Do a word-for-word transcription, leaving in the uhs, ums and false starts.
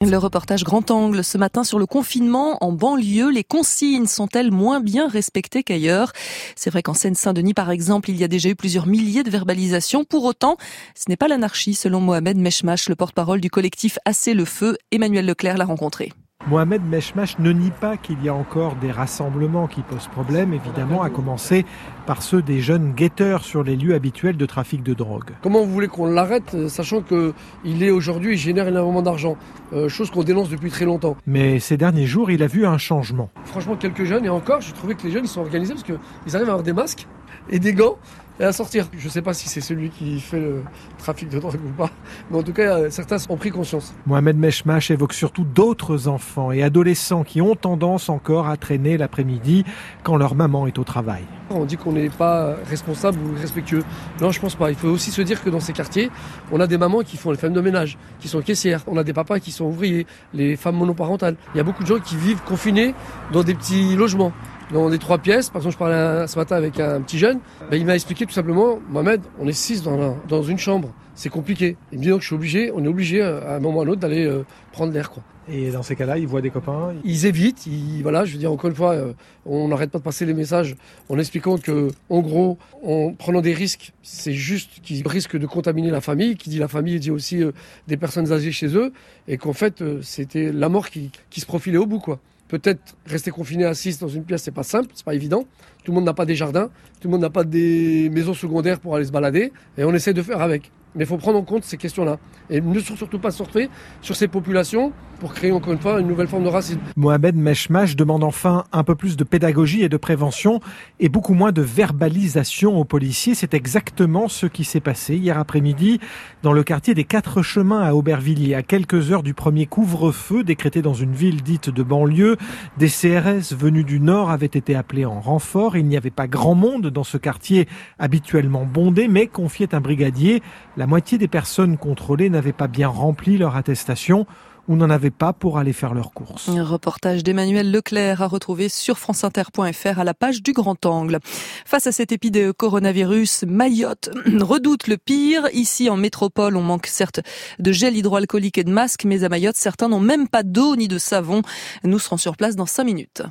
Le reportage Grand Angle ce matin sur le confinement en banlieue. Les consignes sont-elles moins bien respectées qu'ailleurs ? C'est vrai qu'en Seine-Saint-Denis, par exemple, il y a déjà eu plusieurs milliers de verbalisations. Pour autant, ce n'est pas l'anarchie, selon Mohamed Meshmash, le porte-parole du collectif Assez le Feu. Emmanuel Leclerc l'a rencontré. Mohamed Meshmash ne nie pas qu'il y a encore des rassemblements qui posent problème, évidemment, à commencer par ceux des jeunes guetteurs sur les lieux habituels de trafic de drogue. Comment vous voulez qu'on l'arrête, sachant qu'il est aujourd'hui, il génère énormément d'argent, euh, chose qu'on dénonce depuis très longtemps. Mais ces derniers jours, il a vu un changement. Franchement, quelques jeunes, et encore, j'ai trouvé que les jeunes ils sont organisés parce qu'ils arrivent à avoir des masques et des gants et à sortir. Je ne sais pas si c'est celui qui fait le trafic de drogue ou pas, mais en tout cas, certains ont pris conscience. Mohamed Meshmash évoque surtout d'autres enfants et adolescents qui ont tendance encore à traîner l'après-midi quand leur maman est au travail. On dit qu'on n'est pas responsable ou respectueux. Non, je pense pas. Il faut aussi se dire que dans ces quartiers, on a des mamans qui font les femmes de ménage, qui sont caissières. On a des papas qui sont ouvriers, les femmes monoparentales. Il y a beaucoup de gens qui vivent confinés dans des petits logements, dans des trois pièces. Par exemple, je parlais ce matin avec un petit jeune. Ben, il m'a expliqué tout simplement, Mohamed, on est six dans, la, dans une chambre. C'est compliqué. Il me dit donc je suis obligé, on est obligé à un moment ou à un autre d'aller euh, prendre l'air, quoi. Et dans ces cas-là, ils voient des copains. Ils évitent. Ils, voilà, je veux dire encore une fois, euh, on n'arrête pas de passer les messages en expliquant que, en gros, en prenant des risques, c'est juste qu'ils risquent de contaminer la famille. Qui dit la famille dit aussi euh, des personnes âgées chez eux, et qu'en fait, euh, c'était la mort qui, qui se profilait au bout, quoi. Peut-être rester confiné à six dans une pièce, c'est pas simple, c'est pas évident. Tout le monde n'a pas des jardins, tout le monde n'a pas des maisons secondaires pour aller se balader, et on essaie de faire avec. Mais il faut prendre en compte ces questions-là. Et ne surtout pas surfer sur ces populations pour créer encore une fois une nouvelle forme de racisme. Mohamed Meshmash demande enfin un peu plus de pédagogie et de prévention et beaucoup moins de verbalisation aux policiers. C'est exactement ce qui s'est passé hier après-midi dans le quartier des Quatre Chemins à Aubervilliers. À quelques heures du premier couvre-feu décrété dans une ville dite de banlieue, des C R S venus du Nord avaient été appelés en renfort. Il n'y avait pas grand monde dans ce quartier habituellement bondé, mais confiait un brigadier, la moitié des personnes contrôlées n'avaient pas bien rempli leur attestation ou n'en avaient pas pour aller faire leurs courses. Un reportage d'Emmanuel Leclerc à retrouver sur franceinter point f r à la page du Grand Angle. Face à cette épidémie de coronavirus, Mayotte redoute le pire. Ici, en métropole, on manque certes de gel hydroalcoolique et de masques, mais à Mayotte, certains n'ont même pas d'eau ni de savon. Nous serons sur place dans cinq minutes.